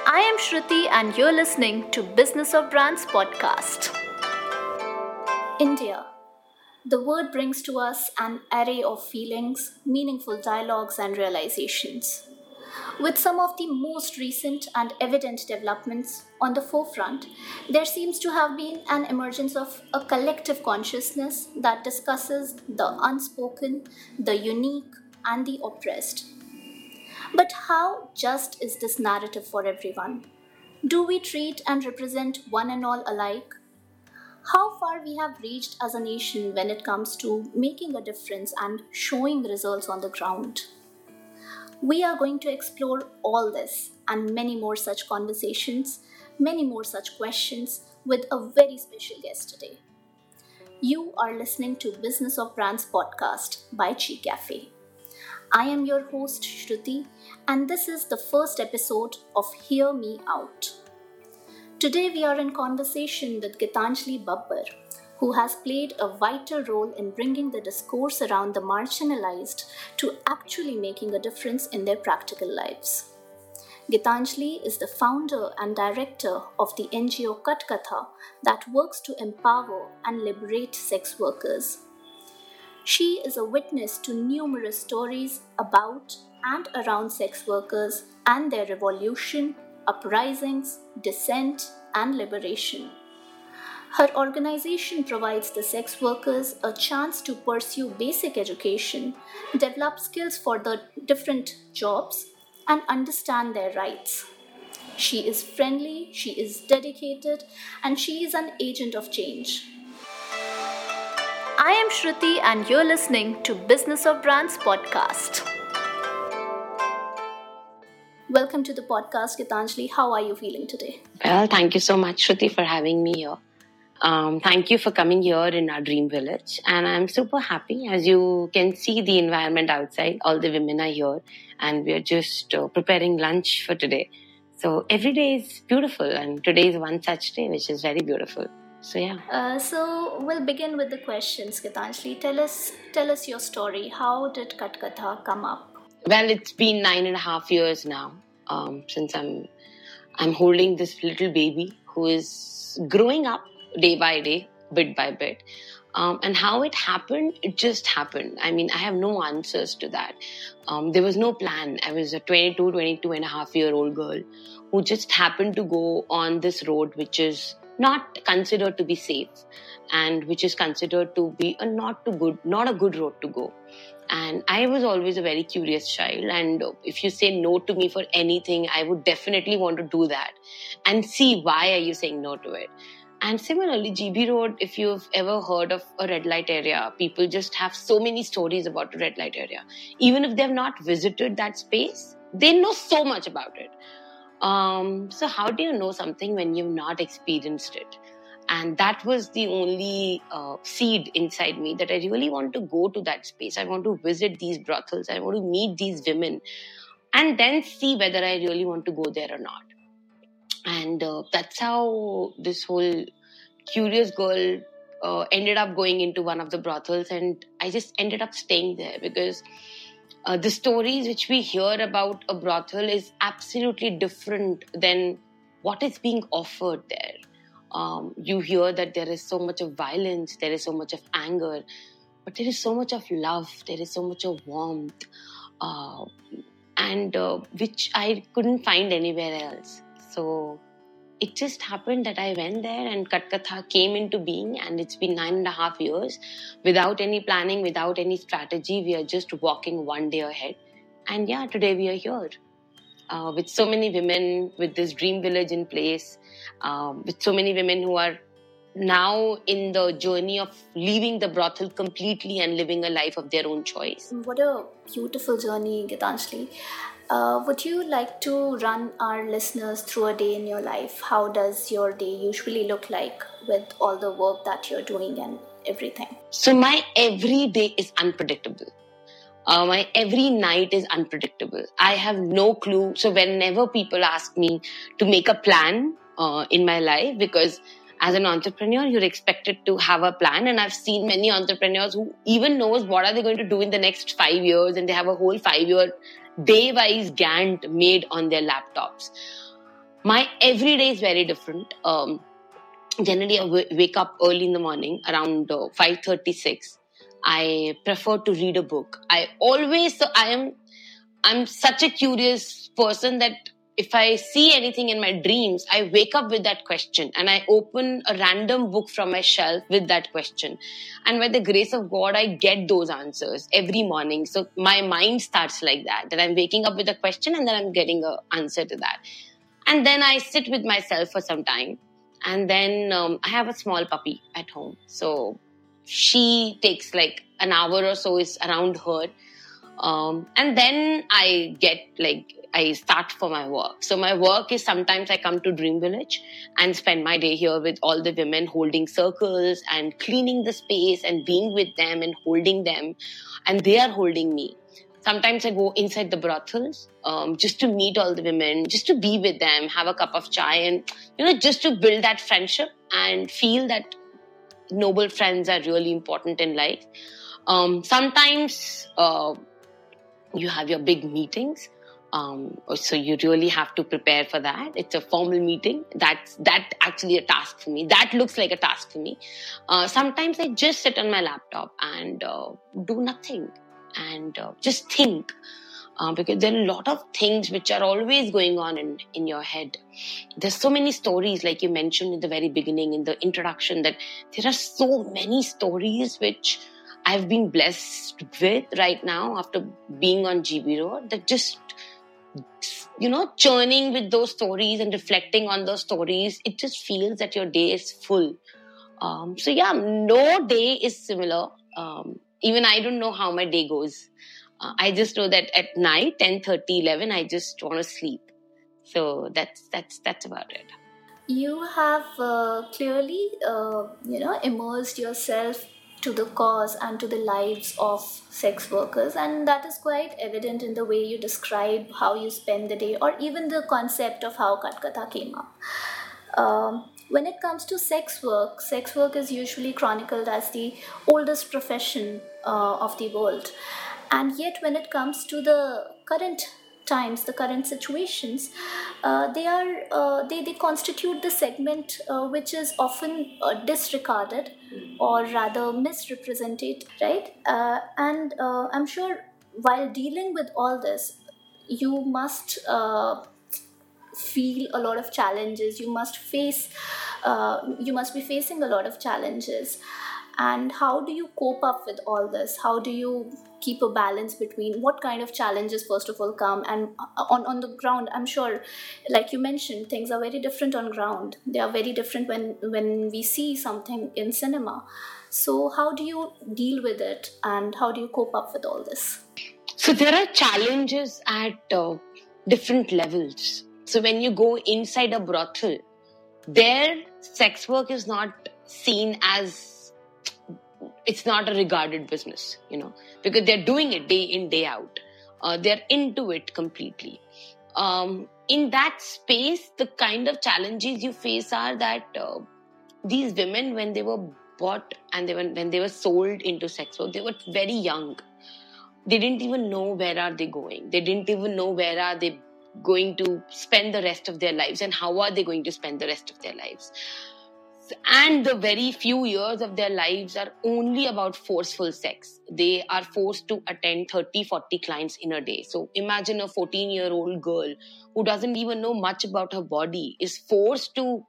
I am Shruti and you're listening to Business of Brands podcast. India. The word brings to us an array of feelings, meaningful dialogues, and realizations. With some of the most recent and evident developments on the forefront, there seems to have been an emergence of a collective consciousness that discusses the unspoken, the unique, and the oppressed. But how just is this narrative for everyone? Do we treat and represent one and all alike? How far we have reached as a nation when it comes to making a difference and showing results on the ground? We are going to explore all this and many more such conversations, many more such questions with a very special guest today. You are listening to Business of Brands podcast by Chi Cafe. I am your host Shruti, and this is the first episode of Hear Me Out. Today we are in conversation with Gitanjali Babbar, who has played a vital role in bringing the discourse around the marginalized to actually making a difference in their practical lives. Gitanjali is the founder and director of the NGO Katkatha that works to empower and liberate sex workers. She is a witness to numerous stories about and around sex workers and their revolution, uprisings, dissent, and liberation. Her organization provides the sex workers a chance to pursue basic education, develop skills for the different jobs, and understand their rights. She is friendly, she is dedicated, and she is an agent of change. I am Shruti and you're listening to Business of Brands podcast. Welcome to the podcast, Gitanjali. How are you feeling today? Well, thank you so much, Shruti, for having me here. Thank you for coming here in our dream village. And I'm super happy. As you can see the environment outside, all the women are here and we're just preparing lunch for today. So every day is beautiful and today is one such day, which is very beautiful. So yeah. So we'll begin with the questions, Gitanjali. Tell us your story. How did Katkatha come up? Well, it's been 9.5 years now since I'm holding this little baby who is growing up day by day, bit by bit. And how it happened, it just happened. I mean, I have no answers to that. There was no plan. I was a 22 and a half year old girl who just happened to go on this road, which is not considered to be safe and which is considered to be not a good road to go. And I was always a very curious child. And if you say no to me for anything, I would definitely want to do that and see why are you saying no to it. And similarly, GB Road, if you've ever heard of a red light area, people just have so many stories about the red light area. Even if they've not visited that space, they know so much about it. So how do you know something when you've not experienced it? And that was the only seed inside me that I really want to go to that space. I want to visit these brothels. I want to meet these women and then see whether I really want to go there or not. And that's how this whole curious girl ended up going into one of the brothels, and I just ended up staying there because the stories which we hear about a brothel is absolutely different than what is being offered there. You hear that there is so much of violence, there is so much of anger, but there is so much of love, there is so much of warmth, and which I couldn't find anywhere else. So it just happened that I went there and Katkatha came into being, and it's been 9.5 years without any planning, without any strategy. We are just walking one day ahead. And yeah, today we are here with so many women, with this dream village in place, with so many women who are now in the journey of leaving the brothel completely and living a life of their own choice. What a beautiful journey, Gitanjali. Would you like to run our listeners through a day in your life? How does your day usually look like with all the work that you're doing and everything? So my every day is unpredictable. My every night is unpredictable. I have no clue. So whenever people ask me to make a plan in my life, because as an entrepreneur, you're expected to have a plan. And I've seen many entrepreneurs who even knows what are they going to do in the next 5 years. And they have a whole 5-year day-wise Gantt made on their laptops. My everyday is very different. Generally, I wake up early in the morning around 5:36. I prefer to read a book. I'm such a curious person that if I see anything in my dreams, I wake up with that question and I open a random book from my shelf with that question. And by the grace of God, I get those answers every morning. So my mind starts like that I'm waking up with a question and then I'm getting an answer to that. And then I sit with myself for some time. And then I have a small puppy at home. So she takes like an hour or so is around her. And then I start for my work. So my work is sometimes I come to Dream Village and spend my day here with all the women holding circles and cleaning the space and being with them and holding them. And they are holding me. Sometimes I go inside the brothels just to meet all the women, just to be with them, have a cup of chai and, just to build that friendship and feel that noble friends are really important in life. Sometimes you have your big meetings. So you really have to prepare for that. It's a formal meeting. That's actually a task for me. That looks like a task for me. Sometimes I just sit on my laptop and do nothing and just think. Because there are a lot of things which are always going on in your head. There's so many stories, like you mentioned in the very beginning, in the introduction, that there are so many stories which I've been blessed with right now after being on GB Road, that just, churning with those stories and reflecting on those stories, it just feels that your day is full. So yeah, no day is similar. Even I don't know how my day goes. I just know that at night, 10:30, 11, I just want to sleep. So that's about it. You have clearly, immersed yourself to the cause and to the lives of sex workers, and that is quite evident in the way you describe how you spend the day, or even the concept of how Katkatha came up. When it comes to sex work is usually chronicled as the oldest profession of the world. And yet, when it comes to the current times, the current situations, they constitute the segment which is often disregarded or rather misrepresented, right? And I'm sure while dealing with all this, you must feel a lot of challenges. You must be facing a lot of challenges. And how do you cope up with all this? How do you keep a balance between what kind of challenges first of all come, and on the ground? I'm sure, like you mentioned, things are very different on ground. They are very different when we see something in cinema. So how do you deal with it, and how do you cope up with all this? So there are challenges at different levels. So when you go inside a brothel, their sex work is not seen as, it's not a regarded business, because they're doing it day in, day out. They're into it completely. In that space, the kind of challenges you face are that these women, when they were bought and when they were sold into sex work, they were very young. They didn't even know where are they going. They didn't even know where are they going to spend the rest of their lives and how are they going to spend the rest of their lives. And the very few years of their lives are only about forceful sex. They are forced to attend 30, 40 clients in a day. So imagine a 14-year-old girl who doesn't even know much about her body is forced to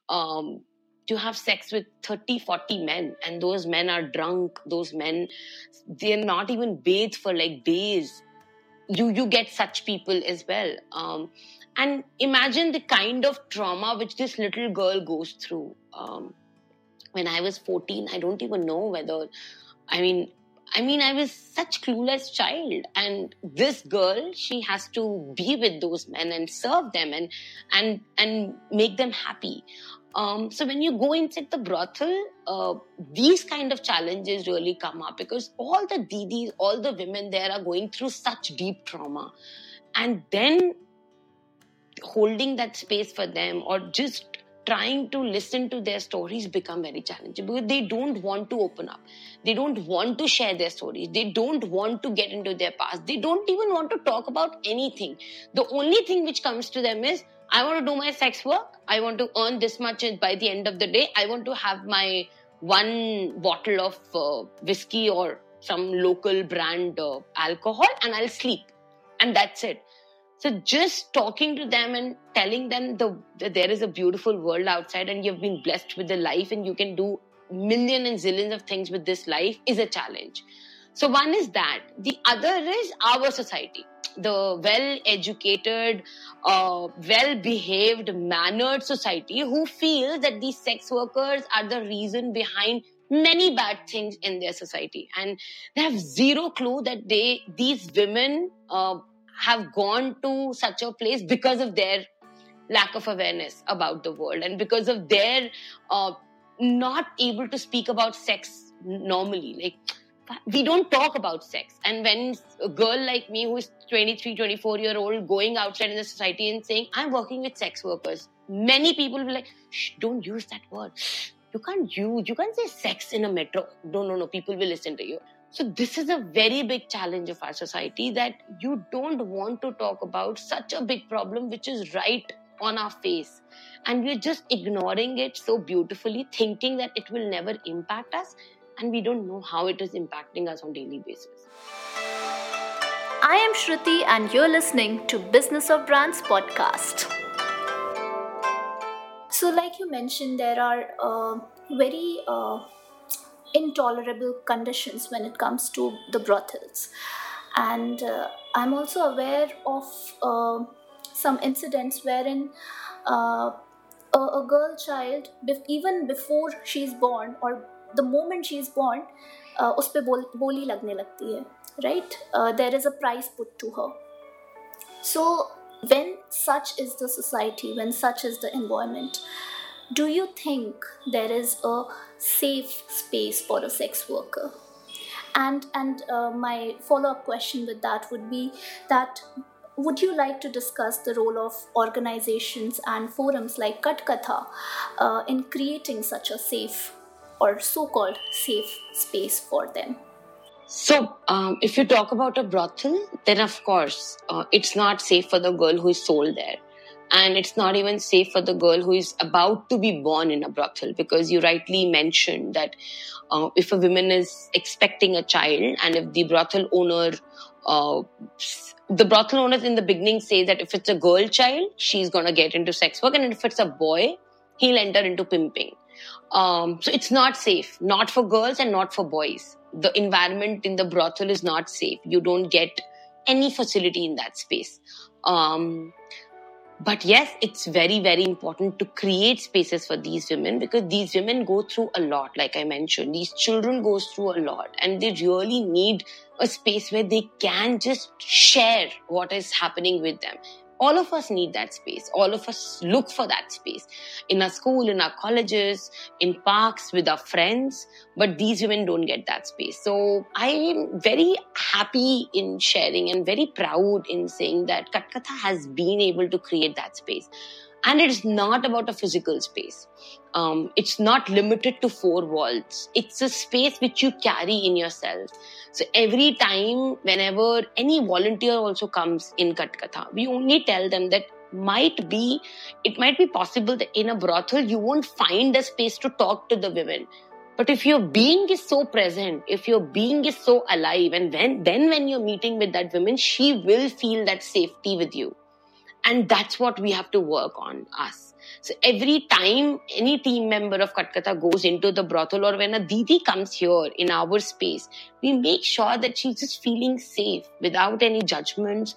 have sex with 30, 40 men. And those men are drunk. Those men, they're not even bathed for like days. You get such people as well. And imagine the kind of trauma which this little girl goes through. When I was 14, I don't even know whether, I was such clueless child. And this girl, she has to be with those men and serve them and make them happy. So when you go inside the brothel, these kind of challenges really come up because all the didis, all the women there are going through such deep trauma. And then holding that space for them or just trying to listen to their stories become very challenging because they don't want to open up. They don't want to share their stories. They don't want to get into their past. They don't even want to talk about anything. The only thing which comes to them is, I want to do my sex work. I want to earn this much by the end of the day. I want to have my one bottle of whiskey or some local brand alcohol, and I'll sleep. And that's it. So just talking to them and telling them that there is a beautiful world outside and you've been blessed with the life and you can do millions and zillions of things with this life is a challenge. So one is that. The other is our society. The well-educated, well-behaved, mannered society who feel that these sex workers are the reason behind many bad things in their society. And they have zero clue that these women have gone to such a place because of their lack of awareness about the world and because of their not able to speak about sex normally. Like, we don't talk about sex. And when a girl like me who is 23, 24-year-old going outside in the society and saying, I'm working with sex workers, many people will be like, shh, don't use that word. You can't say sex in a metro. No, people will listen to you. So this is a very big challenge of our society, that you don't want to talk about such a big problem which is right on our face. And we're just ignoring it so beautifully, thinking that it will never impact us. And we don't know how it is impacting us on a daily basis. I am Shruti and you're listening to Business of Brands podcast. So like you mentioned, there are very intolerable conditions when it comes to the brothels. And I'm also aware of some incidents wherein a girl child, even before she's born or the moment she is born, उस पे बोली लगने लगती है, right? There is a price put to her. So when such is the society, when such is the environment, do you think there is a safe space for a sex worker? And my follow-up question with that would be that, would you like to discuss the role of organizations and forums like Katkatha in creating such a safe or so-called safe space for them? So, if you talk about a brothel, then of course, it's not safe for the girl who is sold there. And it's not even safe for the girl who is about to be born in a brothel, because you rightly mentioned that if a woman is expecting a child and if the brothel owners in the beginning say that if it's a girl child, she's going to get into sex work, and if it's a boy, he'll enter into pimping. So it's not safe, not for girls and not for boys. The environment in the brothel is not safe. You don't get any facility in that space. But yes, it's very, very important to create spaces for these women, because these women go through a lot. Like I mentioned, these children go through a lot, and they really need a space where they can just share what is happening with them. All of us need that space. All of us look for that space in our school, in our colleges, in parks, with our friends. But these women don't get that space. So I am very happy in sharing and very proud in saying that Katkatha has been able to create that space. And it's not about a physical space. It's not limited to four walls. It's a space which you carry in yourself. So every time, whenever any volunteer also comes in Katkatha, we only tell them that it might be possible that in a brothel, you won't find a space to talk to the women. But if your being is so present, if your being is so alive, and when you're meeting with that woman, she will feel that safety with you. And that's what we have to work on, us. So every time any team member of Katkatha goes into the brothel, or when a Didi comes here in our space, we make sure that she's just feeling safe without any judgments.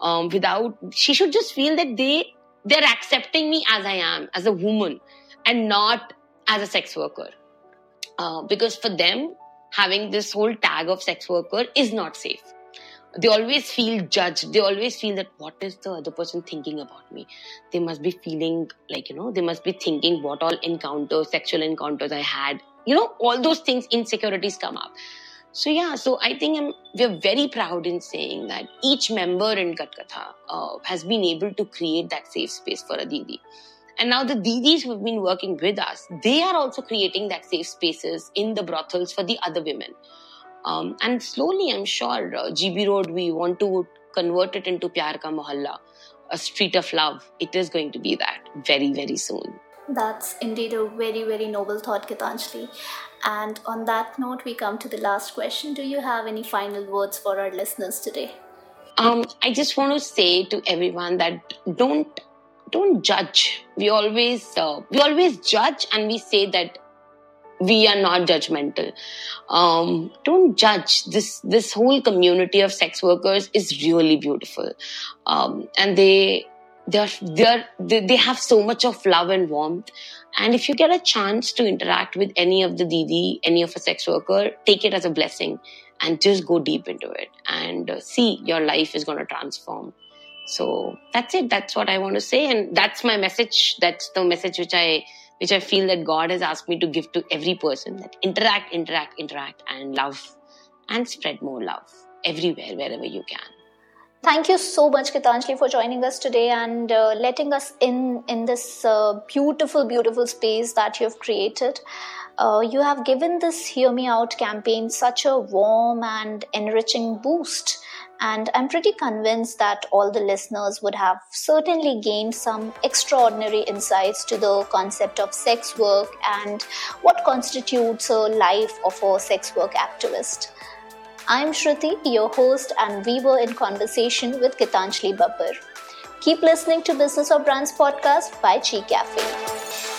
She should just feel that they're accepting me as I am, as a woman, and not as a sex worker. Because for them, having this whole tag of sex worker is not safe. They always feel judged. They always feel that what is the other person thinking about me? They must be feeling like, they must be thinking what all sexual encounters I had. All those things, insecurities come up. So I think we're very proud in saying that each member in Katkatha has been able to create that safe space for a Didi. And now the Didis who have been working with us, they are also creating that safe spaces in the brothels for the other women. And slowly, I'm sure, GB Road, we want to convert it into Pyar Ka Mohalla. a street of love, it is going to be that very, very soon. That's indeed a very, very noble thought, Gitanjali. And on that note, we come to the last question. Do you have any final words for our listeners today? I just want to say to everyone that don't judge. We always judge, and we say that we are not judgmental. Don't judge. This whole community of sex workers is really beautiful, and they have so much of love and warmth. And if you get a chance to interact with any of the Didi, any of a sex worker, take it as a blessing and just go deep into it and see your life is going to transform. So that's it. That's what I want to say. And that's my message. That's the message which I feel that God has asked me to give to every person, that interact and love and spread more love everywhere, wherever you can. Thank you so much, Gitanjali, for joining us today and letting us in this beautiful, beautiful space that you have created. You have given this Hear Me Out campaign such a warm and enriching boost. And I'm pretty convinced that all the listeners would have certainly gained some extraordinary insights to the concept of sex work and what constitutes a life of a sex work activist. I'm Shruti, your host, and we were in conversation with Gitanjali Babbar. Keep listening to Business of Brands podcast by Chi Cafe.